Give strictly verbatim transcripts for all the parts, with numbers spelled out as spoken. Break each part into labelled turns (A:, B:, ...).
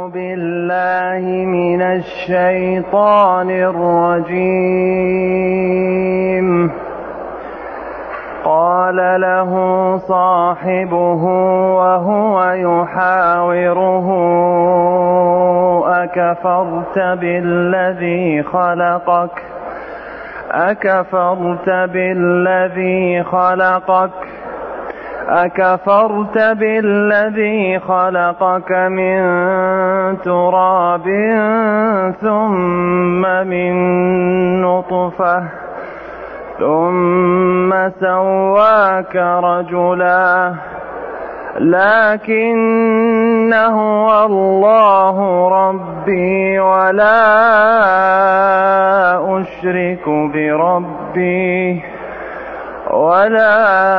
A: بالله من الشيطان الرجيم. قال له صاحبه وهو يحاوره: أكفرت بالذي خلقك أكفرت بالذي خلقك أكفرت بالذي خلقك من تراب ثم من نطفة ثم سواك رجلا لكن هو الله ربي ولا أشرك بربي ولا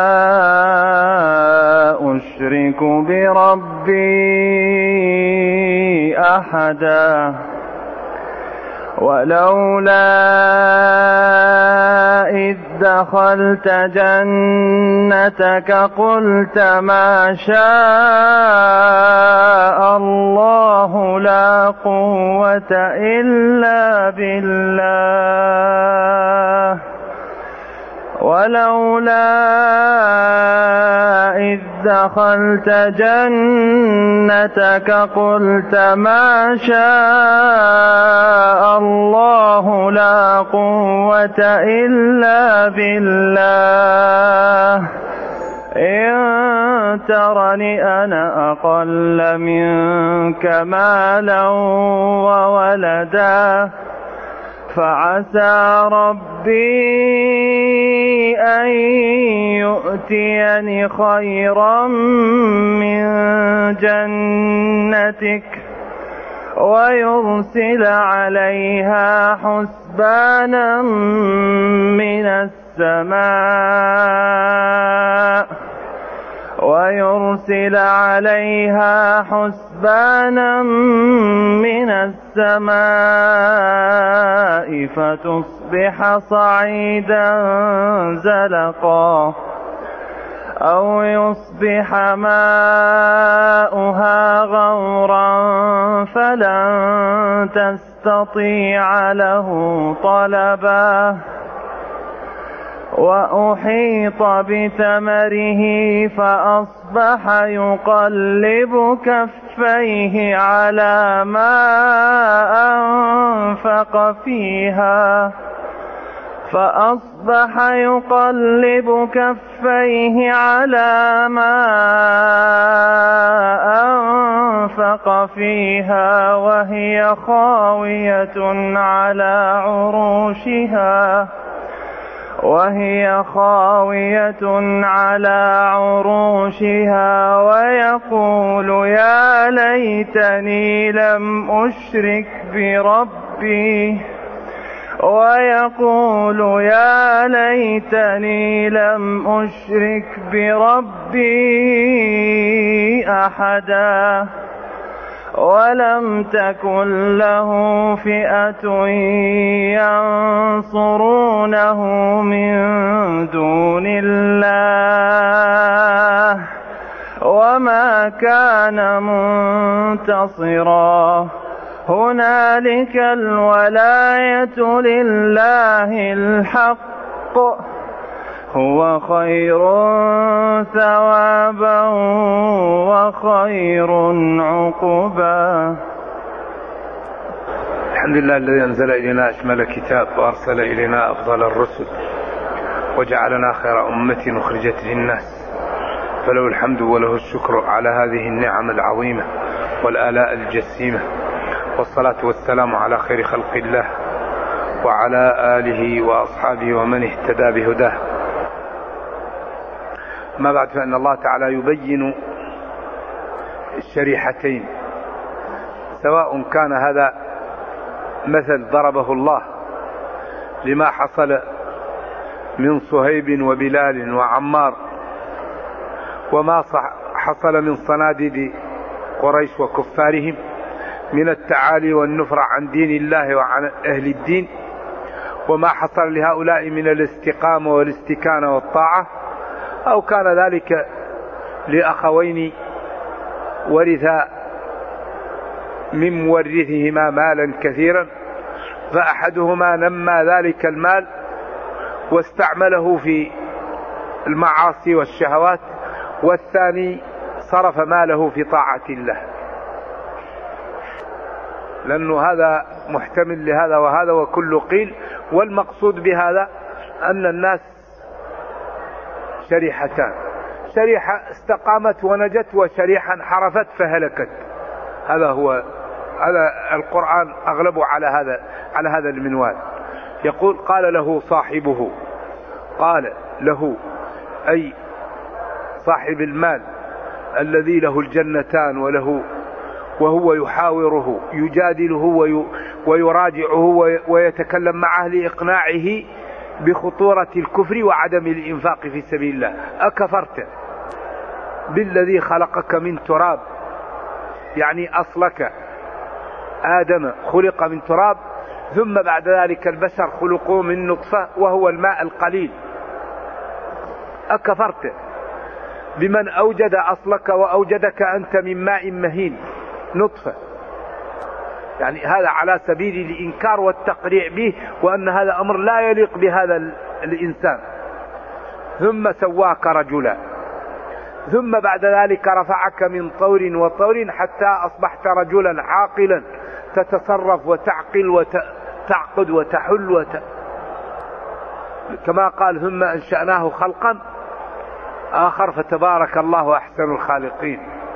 A: أشرك بربي أحدا. ولولا إذ دخلت جنتك قلت ما شاء الله لا قوة إلا بالله. ولولا إذ دخلت جنتك قلت ما شاء الله لا قوة إلا بالله. إن ترني أنا أقل منك مالا وولدا فعسى ربي أن يؤتيني خيرا من جنتك ويرسل عليها حسبانا من السماء ويرسل عليها حسبانا من السماء فتصبح صعيدا زلقا أو يصبح ماؤها غورا فلن تستطيع له طلبا. وأحيط بثمره فأصبح يقلب كفيه على ما أنفق فيها فأصبح يقلب كفيه على ما أنفق فيها وهي خاوية على عروشها وهي خاوية على عروشها ويقول يا ليتني لم أشرك بربي ويقول يا ليتني لم أشرك بربي أحدا. ولم تكن له فئة ينصرونه من دون الله وما كان منتصرا. هنالك الولاية لله الحق هو خير ثوابا وخير عقبا.
B: الحمد لله الذي أنزل إلينا أشمل كتاب وأرسل إلينا أفضل الرسل وجعلنا خير أمة أخرجت للناس، فله الحمد وله الشكر على هذه النعم العظيمة والآلاء الجسيمة، والصلاة والسلام على خير خلق الله وعلى آله وأصحابه ومن اهتدى بهداه. ما بعد، فإن الله تعالى يبين الشريحتين، سواء كان هذا مثل ضربه الله لما حصل من صهيب وبلال وعمار وما حصل من صناديد قريش وكفارهم من التعالي والنفرة عن دين الله وعن أهل الدين، وما حصل لهؤلاء من الاستقامة والاستكانة والطاعة، أو كان ذلك لأخوين ورثا من مورثهما مالا كثيرا، فأحدهما نمى ذلك المال واستعمله في المعاصي والشهوات، والثاني صرف ماله في طاعة الله، لأنه هذا محتمل لهذا وهذا وكل قيل. والمقصود بهذا أن الناس شريحتان، شريحة استقامت ونجت، وشريحة انحرفت فهلكت. هذا هو هذا القرآن أغلبه على هذا على هذا المنوال. يقول قال له صاحبه، قال له أي صاحب المال الذي له الجنتان وله وهو يحاوره يجادله ويراجعه ويتكلم معه لإقناعه بخطورة الكفر وعدم الإنفاق في سبيل الله: أكفرت بالذي خلقك من تراب؟ يعني أصلك آدم خلق من تراب، ثم بعد ذلك البشر خلقوا من نطفة وهو الماء القليل. أكفرت بمن أوجد أصلك وأوجدك أنت من ماء مهين نطفة؟ يعني هذا على سبيل الإنكار والتقريع به، وأن هذا أمر لا يليق بهذا الإنسان. ثم سواك رجلا، ثم بعد ذلك رفعك من طور وطور حتى أصبحت رجلا عاقلا تتصرف وتعقل وتعقد وتحل وت... كما قال: ثم أنشأناه خلقا آخر فتبارك الله أحسن الخالقين.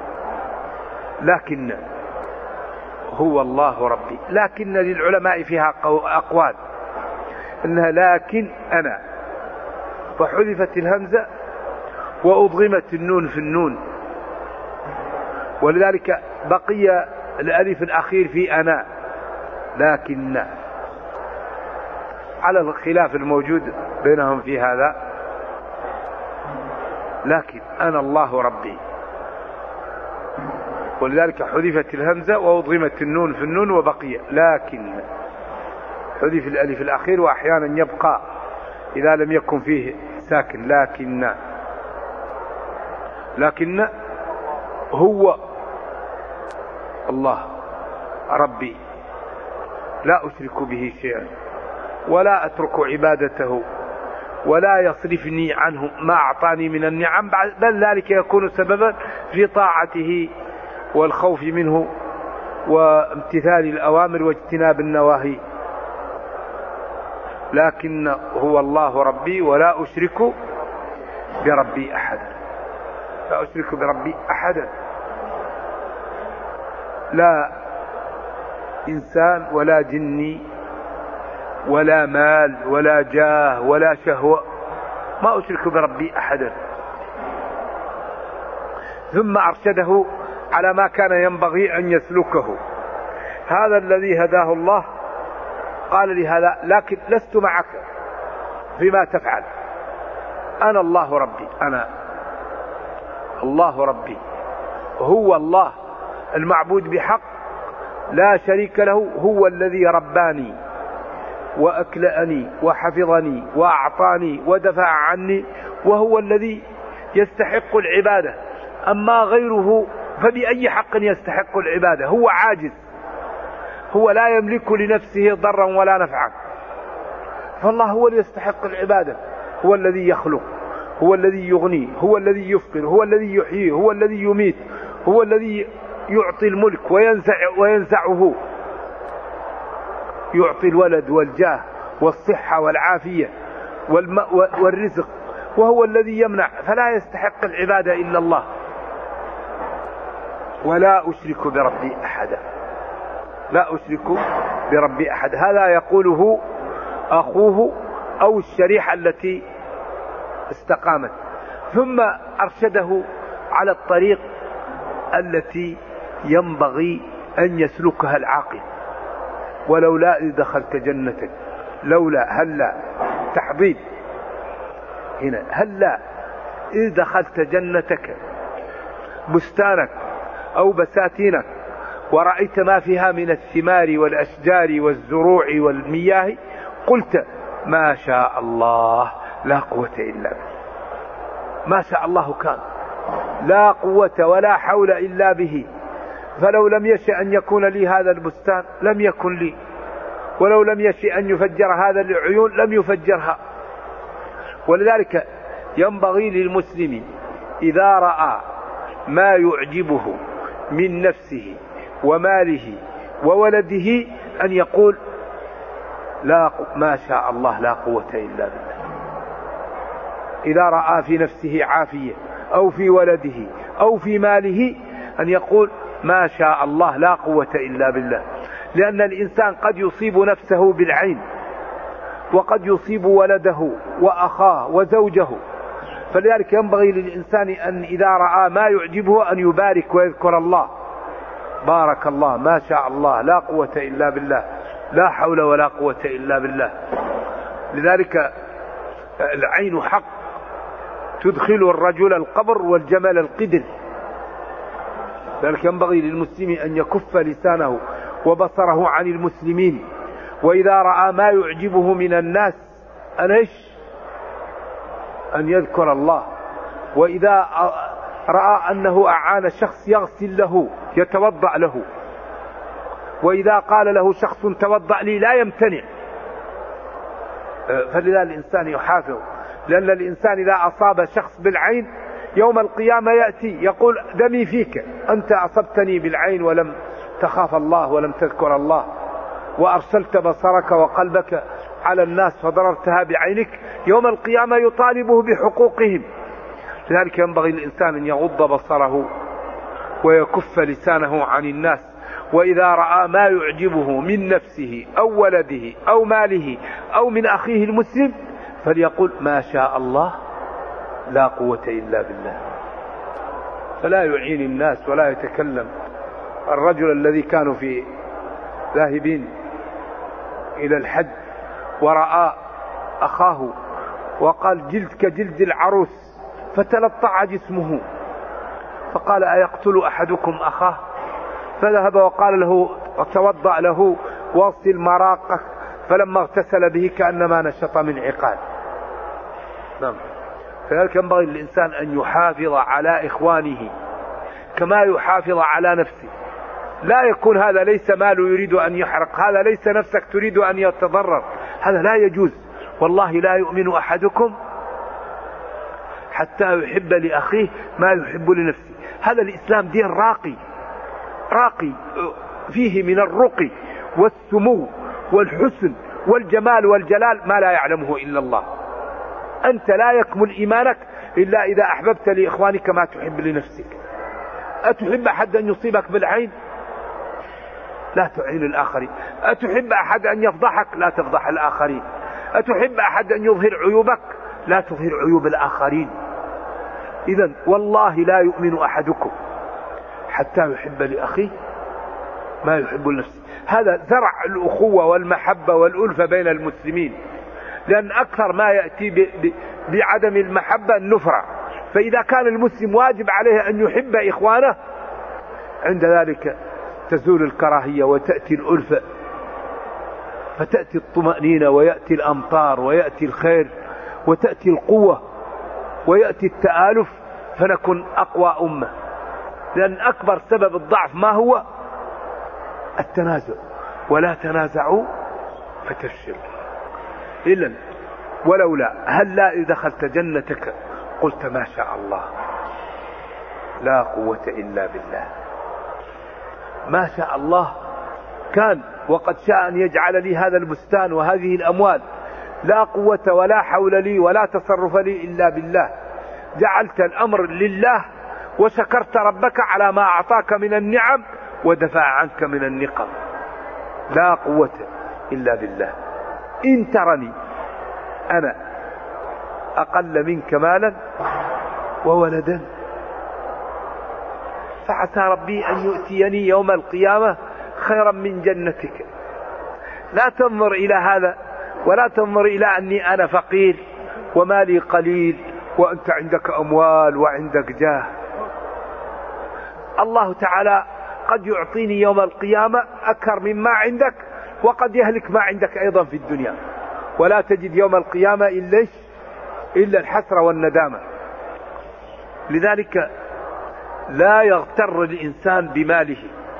B: لكن هو الله ربي. لكن للعلماء فيها أقوال، إنها لكن أنا، فحذفت الهمزة وأضغمت النون في النون، ولذلك بقي الألف الأخير في أنا. لكن على الخلاف الموجود بينهم في هذا، لكن أنا الله ربي، ولذلك حذفت الهمزة وأضغمت النون في النون وبقي لكن. حذف الألف الأخير وأحيانا يبقى إذا لم يكن فيه ساكن. لكن لكن هو الله ربي، لا أشرك به شيئا ولا أترك عبادته ولا يصرفني عنه ما أعطاني من النعم، بل ذلك يكون سببا في طاعته والخوف منه وامتثال الأوامر واجتناب النواهي. لكن هو الله ربي ولا أشرك بربي أحدا. لا أشرك بربي أحدا، لا إنسان ولا جني ولا مال ولا جاه ولا شهوة، ما أشرك بربي أحدا. ثم أرشده على ما كان ينبغي أن يسلكه. هذا الذي هداه الله قال لهذا: لكن لست معك فيما تفعل، أنا الله ربي، أنا الله ربي، هو الله المعبود بحق لا شريك له، هو الذي رباني وأكلأني وحفظني وأعطاني ودفع عني، وهو الذي يستحق العبادة. أما غيره فبأي حق يستحق العبادة؟ هو عاجز، هو لا يملك لنفسه ضرا ولا نفعا، فالله هو الذي يستحق العبادة. هو الذي يخلق، هو الذي يغني، هو الذي يفقر، هو الذي يحيي، هو الذي يميت، هو الذي يعطي الملك وينزع وينزعه، يعطي الولد والجاه والصحة والعافية والرزق، وهو الذي يمنع، فلا يستحق العبادة إلا الله. ولا أشرك بربي أحدا، لا أشرك بربي أحد. هذا يقوله أخوه أو الشريحة التي استقامت. ثم أرشده على الطريق التي ينبغي أن يسلكها العاقل. ولولا إذ دخلت جنتك، لولا هلا تحضيض هنا، هلا إذ دخلت جنتك بستانك أو بساتينك ورأيت ما فيها من الثمار والأشجار والزروع والمياه، قلت ما شاء الله لا قوة إلا به. ما شاء الله كان، لا قوة ولا حول إلا به. فلو لم يشأ أن يكون لي هذا البستان لم يكن لي، ولو لم يشأ أن يفجر هذا العيون لم يفجرها. ولذلك ينبغي للمسلم إذا رأى ما يعجبه من نفسه وماله وولده أن يقول لا ما شاء الله لا قوة إلا بالله. إذا رأى في نفسه عافية أو في ولده أو في ماله أن يقول ما شاء الله لا قوة إلا بالله. لأن الإنسان قد يصيب نفسه بالعين، وقد يصيب ولده وأخاه وزوجه، فلذلك ينبغي للإنسان أن إذا رأى ما يعجبه أن يبارك ويذكر الله، بارك الله ما شاء الله لا قوة إلا بالله، لا حول ولا قوة إلا بالله. لذلك العين حق تدخل الرجل القبر والجمل القدر. لذلك ينبغي للمسلم أن يكف لسانه وبصره عن المسلمين، وإذا رأى ما يعجبه من الناس أن إيش أن يذكر الله، وإذا رأى أنه أعان شخص يغسل له يتوضأ له، وإذا قال له شخص توضأ لي لا يمتنع. فلذا الإنسان يحافظ، لأن الإنسان إذا أصاب شخص بالعين يوم القيامة يأتي يقول دمي فيك، أنت أصبتني بالعين ولم تخاف الله ولم تذكر الله، وأرسلت بصرك وقلبك على الناس فضررتها بعينك، يوم القيامة يطالبه بحقوقهم. لذلك ينبغي الإنسان أن يغض بصره ويكف لسانه عن الناس، وإذا رأى ما يعجبه من نفسه أو ولده أو ماله أو من أخيه المسلم فليقول ما شاء الله لا قوة إلا بالله، فلا يعين الناس ولا يتكلم. الرجل الذي كانوا في ذاهبين إلى الحج ورأى أخاه وقال جلدك جلد العروس فتلطع جسمه، فقال أيقتل أحدكم أخاه؟ فذهب وقال له توضأ له واغسل مراقك، فلما اغتسل به كأنما نشط من عقال. نعم. فذلك ينبغي للإنسان أن يحافظ على إخوانه كما يحافظ على نفسه. لا يكون هذا ليس ماله يريد أن يحرق، هذا ليس نفسك تريد أن يتضرر، هذا لا يجوز. والله لا يؤمن أحدكم حتى يحب لأخيه ما يحب لنفسه. هذا الإسلام دين راقي راقي فيه من الرقي والسمو والحسن والجمال والجلال ما لا يعلمه إلا الله. أنت لا يكمل إيمانك إلا إذا أحببت لإخوانك ما تحب لنفسك. أتحب أحد أن يصيبك بالعين؟ لا تعين الآخرين. أتحب أحد أن يفضحك؟ لا تفضح الآخرين. أتحب أحد أن يظهر عيوبك؟ لا تظهر عيوب الآخرين. إذن والله لا يؤمن أحدكم حتى يحب لأخيه ما يحب لنفسه. هذا زرع الأخوة والمحبة والألفة بين المسلمين، لأن أكثر ما يأتي بعدم المحبة النفرة. فإذا كان المسلم واجب عليه أن يحب إخوانه عند ذلك تزول الكراهية وتأتي الألفة، فتأتي الطمأنينة ويأتي الأمطار ويأتي الخير وتأتي القوة ويأتي التآلف، فنكون أقوى أمة. لأن أكبر سبب الضعف ما هو؟ التنازع. ولا تنازعوا فتفشلوا. إلا ولولا هلا إذا دخلت جنتك قلت ما شاء الله لا قوة إلا بالله. ما شاء الله كان وقد شاء أن يجعل لي هذا البستان وهذه الأموال، لا قوة ولا حول لي ولا تصرف لي إلا بالله. جعلت الأمر لله وشكرت ربك على ما أعطاك من النعم ودفع عنك من النقم. لا قوة إلا بالله. إن ترني أنا أقل منك مالا وولدا فعسى ربي أن يؤتيني يوم القيامة خيرا من جنتك. لا تنظر إلى هذا ولا تنظر إلى أني أنا فقير ومالي قليل وأنت عندك أموال وعندك جاه. الله تعالى قد يعطيني يوم القيامة أكثر مما عندك، وقد يهلك ما عندك أيضا في الدنيا، ولا تجد يوم القيامة إلا إلا الحسرة والندامة. لذلك لا يغتر الإنسان بماله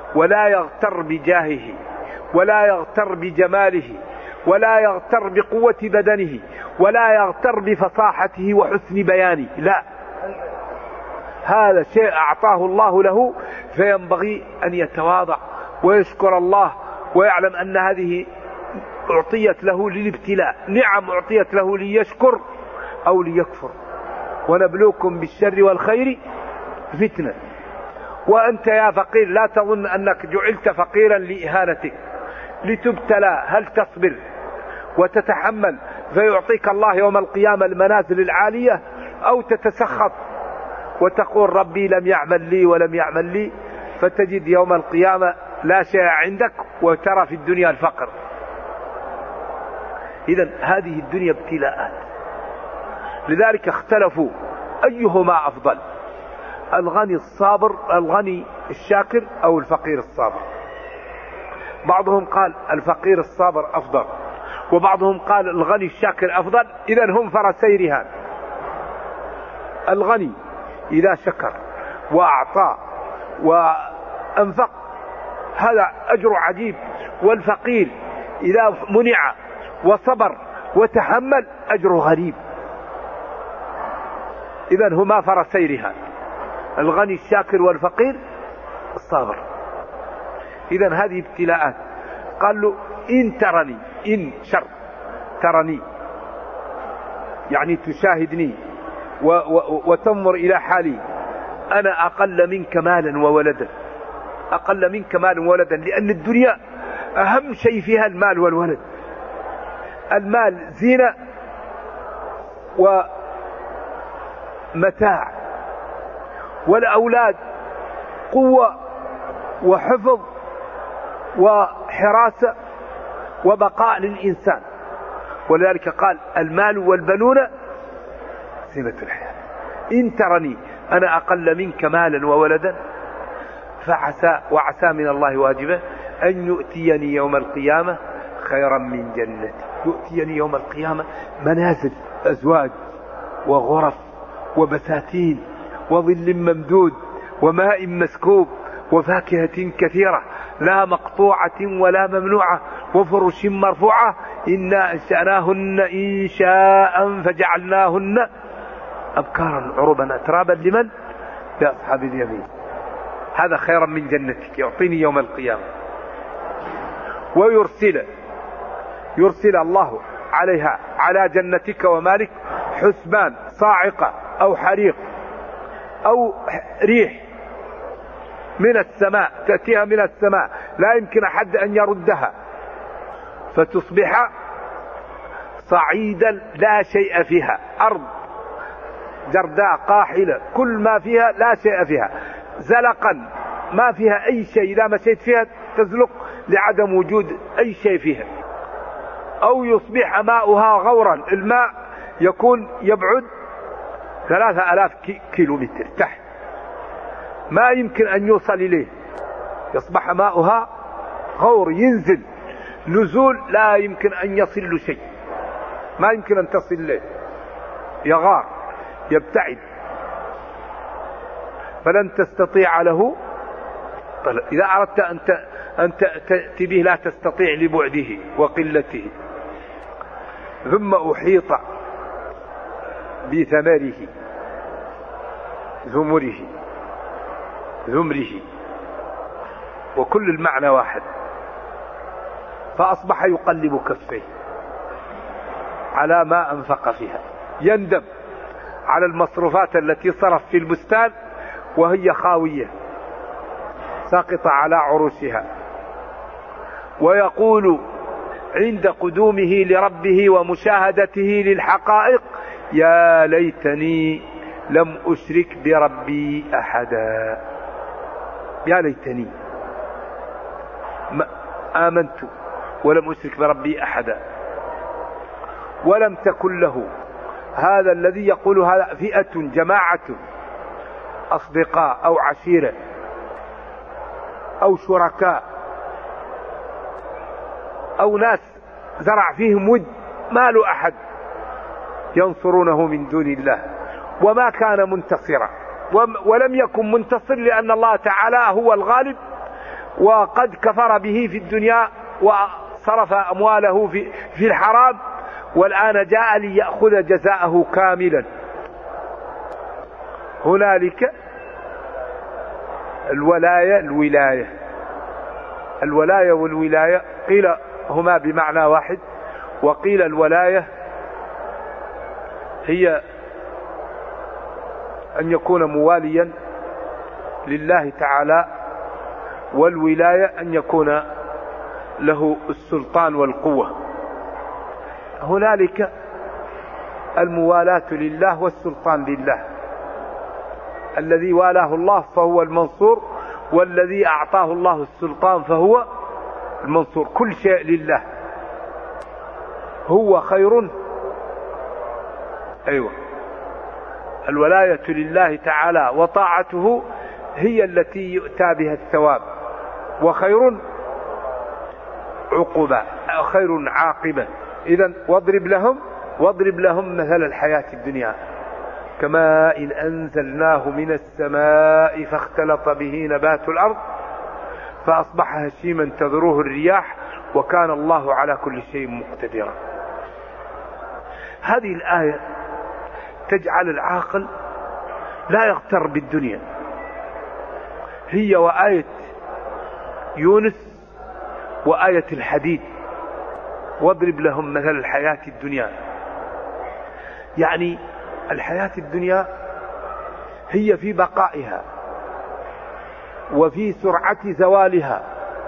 B: ولا يغتر بجاهه ولا يغتر بجماله ولا يغتر بقوة بدنه ولا يغتر بفصاحته وحسن بيانه، لا، هذا شيء أعطاه الله له، فينبغي أن يتواضع ويشكر الله ويعلم أن هذه أعطيت له للابتلاء، نعم أعطيت له ليشكر أو ليكفر. ونبلوكم بالشر والخير فتنة. وأنت يا فقير لا تظن أنك جعلت فقيرا لإهانتك، لتبتلى، هل تصبر وتتحمل فيعطيك الله يوم القيامة المنازل العالية، أو تتسخط وتقول ربي لم يعمل لي ولم يعمل لي، فتجد يوم القيامة لا شيء عندك وترى في الدنيا الفقر. إذن هذه الدنيا ابتلاءات، لذلك اختلفوا أيهما أفضل، الغني الصابر، الغني الشاكر أو الفقير الصابر. بعضهم قال الفقير الصابر أفضل، وبعضهم قال الغني الشاكر أفضل. إذن هم فرسي رهان، الغني إذا شكر وأعطى وأنفق هذا أجر عجيب، والفقير إذا منع وصبر وتحمل أجر غريب. إذن هما فرسي رهان، الغني الشاكر والفقير الصابر. إذن هذه ابتلاءات. قال له إن ترني، إن شر ترني يعني تشاهدني و و وتنظر إلى حالي، أنا أقل منك مالا وولدا، أقل منك مالا وولدا، لأن الدنيا أهم شيء فيها المال والولد. المال زينة ومتاع، والأولاد قوة وحفظ وحراسة وبقاء للإنسان. ولذلك قال المال والبنون زينة الحياة. إن ترني أنا أقل منك مالا وولدا فعسى وعسى من الله واجبه أن يؤتيني يوم القيامة خيرا من جنتي. يؤتيني يوم القيامة منازل، أزواج وغرف وبساتين وظل ممدود وماء مسكوب وفاكهة كثيرة لا مقطوعة ولا ممنوعة وفرش مرفوعة، إنا أنشأناهن إنشاء فجعلناهن أبكارا عربا أترابا لمن؟ لأصحاب اليمين. هذا خيرا من جنتك يعطيني يوم القيامة. ويرسل يرسل الله عليها على جنتك ومالك حسبان صاعقة أو حريق أو ريح من السماء تأتيها من السماء لا يمكن أحد أن يردها، فتصبح صعيدا لا شيء فيها، أرض جرداء قاحلة كل ما فيها لا شيء فيها، زلقا ما فيها أي شيء، إذا مشيت فيها تزلق لعدم وجود أي شيء فيها. أو يصبح ماؤها غورا، الماء يكون يبعد ثلاثة آلاف كيلومتر تحت، ما يمكن أن يوصل إليه، يصبح ماؤها غور، ينزل نزول لا يمكن أن يصل له شيء، ما يمكن أن تصل له، يغار يبتعد، فلن تستطيع له طلب. إذا أردت أن تأتي به لا تستطيع لبعده وقلته. ثم أحيط بثمره ثمره ثمره وكل المعنى واحد، فأصبح يقلب كفيه على ما أنفق فيها، يندم على المصروفات التي صرف في البستان وهي خاوية ساقطة على عروشها، ويقول عند قدومه لربه ومشاهدته للحقائق يا ليتني لم أشرك بربي أحدا، يا ليتني آمنت ولم أشرك بربي أحدا. ولم تكن له، هذا الذي يقول هذا فئة جماعة أصدقاء أو عشيرة أو شركاء أو ناس زرع فيهم ود، ما له أحد ينصرونه من دون الله، وما كان منتصرا ولم يكن منتصر، لأن الله تعالى هو الغالب
C: وقد كفر به في الدنيا وصرف أمواله في, في الحرام، والآن جاء ليأخذ جزاءه كاملا. هنالك الولاية الولاية الولاية والولاية قيل هما بمعنى واحد، وقيل الولاية هي أن يكون مواليا لله تعالى، والولاية أن يكون له السلطان والقوة. هنالك الموالاة لله والسلطان لله، الذي والاه الله فهو المنصور، والذي أعطاه الله السلطان فهو المنصور. كل شيء لله، هو خير. أيوة، الولاية لله تعالى وطاعته هي التي يؤتى بها الثواب، وخير عقبة، خير عاقبة. إذن واضرب لهم واضرب لهم مثل الحياة الدنيا كماء إن أنزلناه من السماء فاختلط به نبات الأرض فأصبح هشيما تذروه الرياح وكان الله على كل شيء مقتدرا. هذه الآية تجعل العاقل لا يغتر بالدنيا، هي وآية يونس وآية الحديد، واضرب لهم مثل الحياة الدنيا. يعني الحياة الدنيا هي في بقائها وفي سرعة زوالها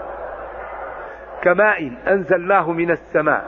C: كماء أنزلناه من السماء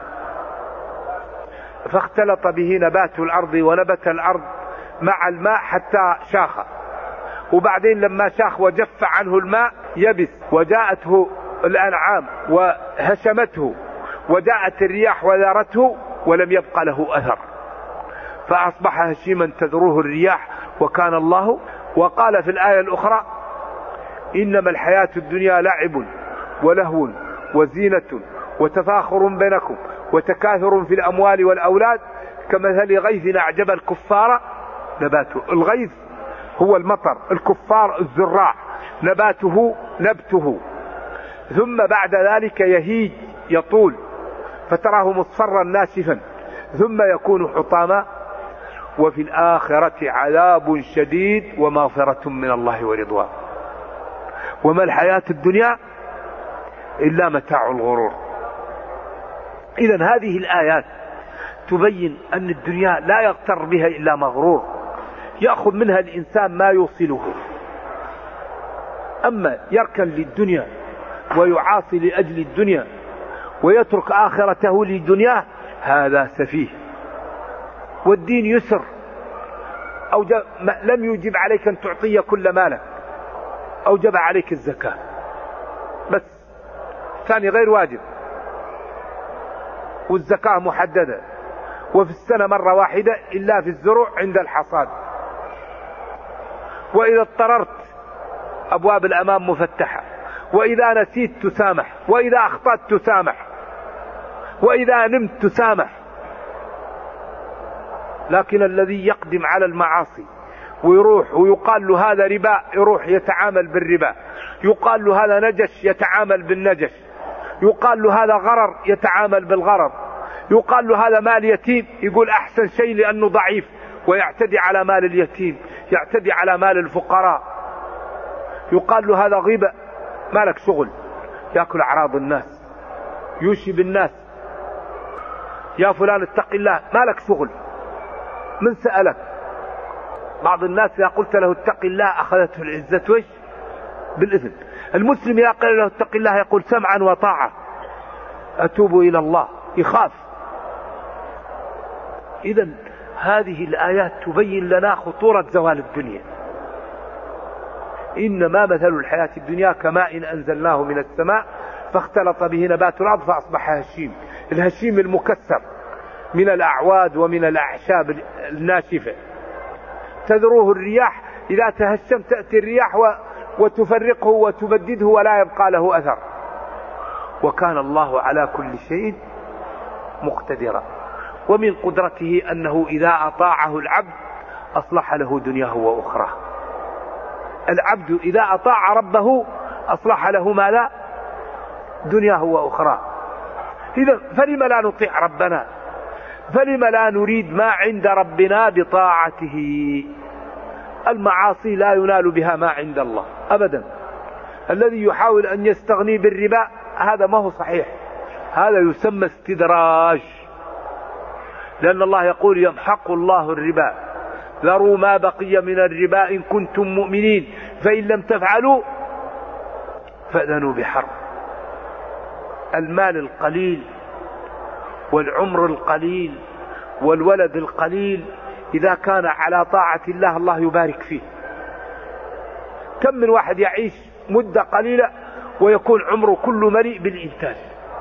C: فاختلط به نبات الأرض ونبت الأرض مع الماء حتى شاخ، وبعدين لما شاخ وجف عنه الماء يبس، وجاءته الأنعام وهشمته، وجاءت الرياح وذارته ولم يبق له أثر، فأصبح هشيما تذروه الرياح وكان الله. وقال في الآية الأخرى إنما الحياة الدنيا لعب ولهو وزينة وتفاخر بينكم وتكاثر في الأموال والأولاد كمثل غيث أعجب الكفار نباته. الغيث هو المطر، الكفار الزراع، نباته نبته، ثم بعد ذلك يهيج يطول فتراه مصفرا ناشفا ثم يكون حطاما، وفي الآخرة عذاب شديد ومغفرة من الله ورضوان. وما الحياة الدنيا إلا متاع الغرور. إذن هذه الآيات تبين أن الدنيا لا يغتر بها إلا مغرور، يأخذ منها الإنسان ما يوصله. أما يركن للدنيا ويعاصي لأجل الدنيا ويترك آخرته للدنيا، هذا سفيه. والدين يسر، أوجب لم يجب عليك أن تعطي كل مالك، أوجب عليك الزكاة بس، ثاني غير واجب، والزكاة محددة، وفي السنة مرة واحدة إلا في الزروع عند الحصاد. وإذا اضطررت أبواب الأمام مفتحة، وإذا نسيت تسامح، وإذا أخطأت تسامح، وإذا نمت تسامح. لكن الذي يقدم على المعاصي ويروح ويقال له هذا ربا يروح يتعامل بالربا، يقال له هذا نجش يتعامل بالنجش، يقال له هذا غرر يتعامل بالغرر، يقال له هذا مال يتيم يقول أحسن شيء لأنه ضعيف، ويعتدي على مال اليتيم، يعتدي على مال الفقراء. يقال له هذا غيبة، مالك شغل، يأكل أعراض الناس، يوشي بالناس، يا فلان اتق الله، مالك شغل، من سألك؟ بعض الناس إذا قلت له اتق الله أخذته العزة وش بالإثم. المسلم إذا قال له اتق الله يقول سمعا وطاعة، أتوب إلى الله، يخاف. إذن هذه الآيات تبين لنا خطورة زوال الدنيا. إنما مثل الحياة الدنيا كماء أنزلناه من السماء فاختلط به نبات الأرض فأصبح هشيم. الهشيم المكسر من الأعواد ومن الأعشاب الناشفة، تذروه الرياح، إذا تهشم تأتي الرياح وتفرقه وتبدده ولا يبقى له أثر، وكان الله على كل شيء مقتدرا. ومن قدرته أنه إذا أطاعه العبد أصلح له دنياه وأخراه. العبد إذا أطاع ربه أصلح له ما لا دنياه وأخرى. إذا فلم لا نطيع ربنا؟ فلم لا نريد ما عند ربنا بطاعته؟ المعاصي لا ينال بها ما عند الله أبدا. الذي يحاول أن يستغني بالربا هذا ما هو صحيح، هذا يسمى استدراج، لأن الله يقول يمحق الله الربا، ذروا ما بقي من الربا إن كنتم مؤمنين فإن لم تفعلوا فأذنوا بحرب. المال القليل والعمر القليل والولد القليل إذا كان على طاعة الله الله يبارك فيه. كم من واحد يعيش مدة قليلة ويكون عمره كله مليء بالإنتاج،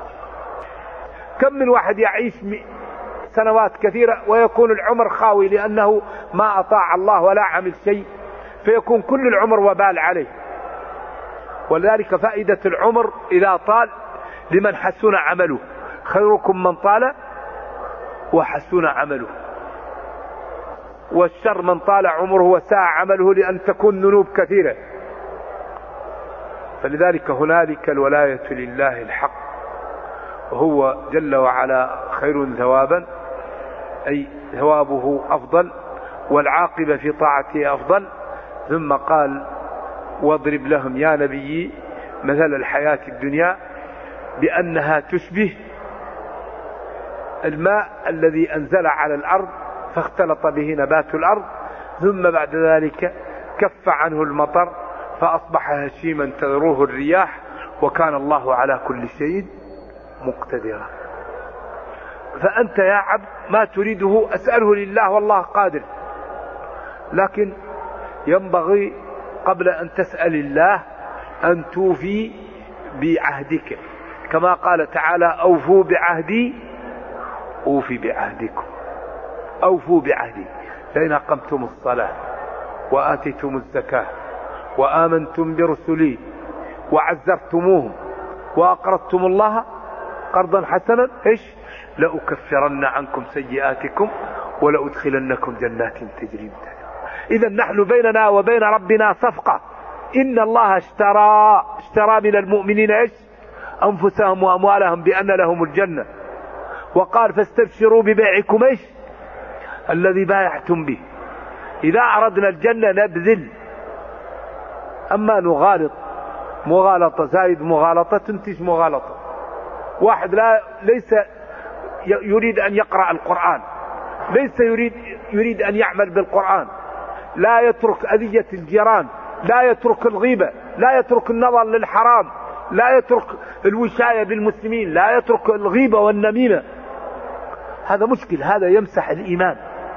C: كم من واحد يعيش سنوات كثيرة ويكون العمر خاوي لأنه ما أطاع الله ولا عمل شيء، فيكون كل العمر وبال عليه. ولذلك فائدة العمر إذا طال لمن حسن عمله، خيركم من طال وحسن عمله، والشر من طال عمره وساء عمله لأن تكون ذنوب كثيرة. فلذلك هنالك الولاية لله الحق، وهو جل وعلا خير ثوابا، أي ثوابه أفضل والعاقبة في طاعته أفضل. ثم قال واضرب لهم يا نبي مثل الحياة الدنيا بأنها تشبه الماء الذي أنزل على الأرض فاختلط به نبات الأرض، ثم بعد ذلك كف عنه المطر فأصبح هشيما تذروه الرياح، وكان الله على كل شيء مقتدرا. فأنت يا عبد ما تريده أسأله لله والله قادر، لكن ينبغي قبل أن تسأل الله أن توفي بعهدك، كما قال تعالى أوفوا بعهدي أوفي بعهدكم. أوفوا بعهدي، فإن أقمتم الصلاة وآتيتم الزكاة وآمنتم برسلي وعزرتموهم وأقرضتم الله قرضا حسنا إيش لأكفرن عنكم سيئاتكم ولأدخلنكم جنات تجري من تحتها. إذا نحن بيننا وبين ربنا صفقة، إن الله اشترى اشترى من المؤمنين إيش أنفسهم وأموالهم بأن لهم الجنة، وقال فاستبشروا ببيعكم إيش الذي بايعتم به. إذا أردنا الجنة نبذل، أما نغالط مغالطة زايد مغالطة تنتج مغالطة. واحد لا ليس يريد أن يقرأ القرآن، ليس يريد يريد أن يعمل بالقرآن، لا يترك أذية الجيران، لا يترك الغيبة، لا يترك النظر للحرام، لا يترك الوشاية بالمسلمين، لا يترك الغيبة والنميمة. هذا مشكل، هذا يمسح الإيمان.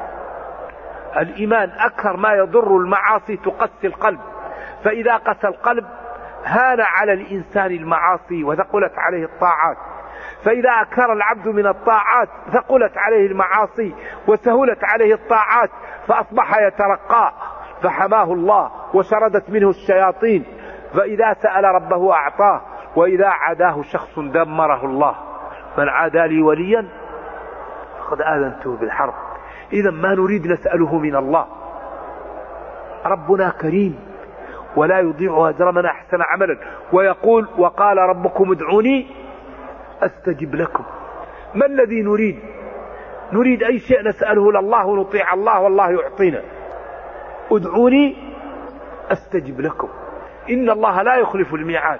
C: الإيمان أكثر ما يضر المعاصي تقسي القلب، فإذا قسى القلب هان على الإنسان المعاصي وثقلت عليه الطاعات، فإذا أكثر العبد من الطاعات ثقلت عليه المعاصي وسهلت عليه الطاعات، فأصبح يترقى فحماه الله وشردت منه الشياطين، فإذا سأل ربه أعطاه، وإذا عاداه شخص دمره الله. من عادى لي وليا قد آذنته بالحرب. إذا ما نريد نسأله من الله، ربنا كريم ولا يضيع أجر من أحسن عملا، ويقول وقال ربكم ادعوني أستجب لكم. ما الذي نريد؟ نريد أي شيء نسأله لله ونطيع الله والله يعطينا. ادعوني أستجب لكم، إن الله لا يخلف الميعاد.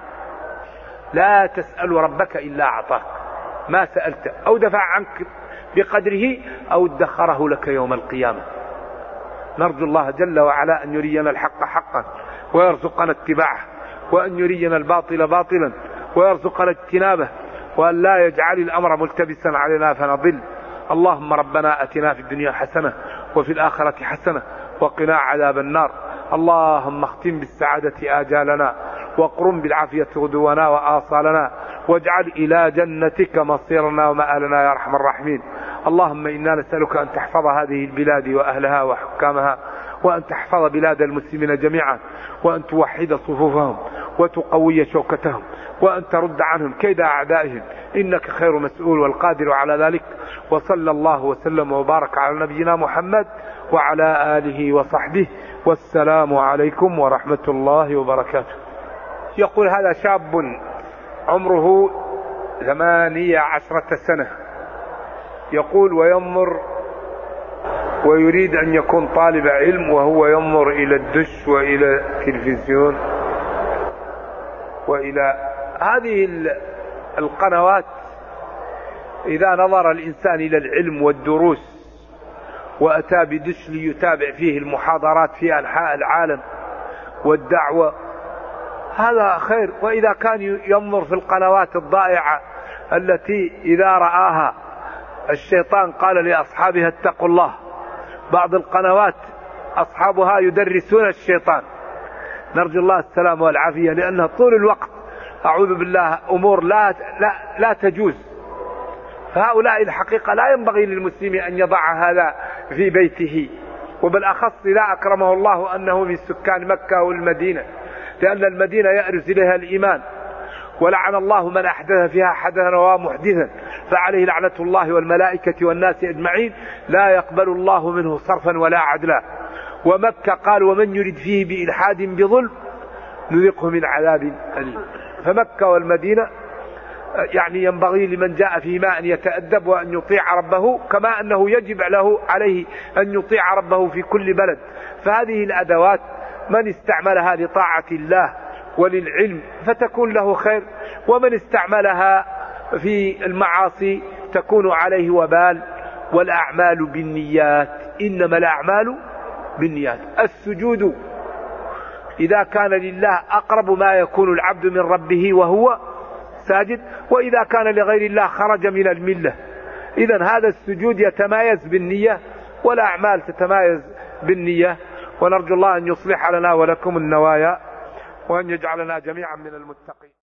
C: لا تسأل ربك إلا أعطاك، ما سألت أو دفع عنك بقدره أو ادخره لك يوم القيامة. نرجو الله جل وعلا أن يرينا الحق حقا ويرزقنا اتباعه، وأن يرينا الباطل باطلا ويرزقنا اجتنابه، وأن لا يجعل الأمر ملتبسا علينا فنضل. اللهم ربنا أتنا في الدنيا حسنة وفي الآخرة حسنة وقنا عذاب النار. اللهم اختم بالسعادة آجالنا، واقرم بالعافية غدونا وآصالنا، واجعل إلى جنتك مصيرنا ومآلنا يا أرحم الراحمين. اللهم إنا نسألك أن تحفظ هذه البلاد وأهلها وحكامها، وأن تحفظ بلاد المسلمين جميعا، وأن توحد صفوفهم وتقوي شوكتهم، وأن ترد عنهم كيد أعدائهم، إنك خير مسؤول والقادر على ذلك. وصلى الله وسلم وبارك على نبينا محمد وعلى آله وصحبه، والسلام عليكم ورحمة الله وبركاته. يقول هذا شاب عمره ثمانية عشرة سنة، يقول وينظر ويريد أن يكون طالب علم وهو ينظر إلى الدش وإلى التلفزيون وإلى هذه القنوات. إذا نظر الإنسان إلى العلم والدروس وأتى بدش ليتابع فيه المحاضرات في أنحاء العالم والدعوة هذا خير. وإذا كان ينظر في القنوات الضائعة التي إذا رآها الشيطان قال لأصحابها اتقوا الله، بعض القنوات أصحابها يدرسون الشيطان، نرجو الله السلام والعافية، لأنها طول الوقت أعوذ بالله أمور لا, لا, لا تجوز. فهؤلاء الحقيقة لا ينبغي للمسلم أن يضع هذا في بيته، وبالأخص إذا أكرمه الله أنه من سكان مكة والمدينة، لأن المدينة يأرز إليها الإيمان، ولعن الله من أحدث فيها حدثا ومحدثا فعليه لعنة الله والملائكة والناس أجمعين لا يقبل الله منه صرفا ولا عدلا. ومكة قال ومن يرد فيه بإلحاد بظلم نذقه من عذاب أليم. فمكة والمدينة يعني ينبغي لمن جاء فيهما أن يتأدب وأن يطيع ربه، كما أنه يجب له عليه أن يطيع ربه في كل بلد. فهذه الأدوات من استعملها لطاعة الله وللعلم فتكون له خير، ومن استعملها في المعاصي تكون عليه وبال. والأعمال بالنيات، إنما الأعمال بالنيات. السجود إذا كان لله أقرب ما يكون العبد من ربه وهو ساجد، وإذا كان لغير الله خرج من الملة. إذن هذا السجود يتمايز بالنية، والأعمال تتمايز بالنية. ونرجو الله أن يصلح لنا ولكم النوايا، وأن يجعلنا جميعا من المتقين.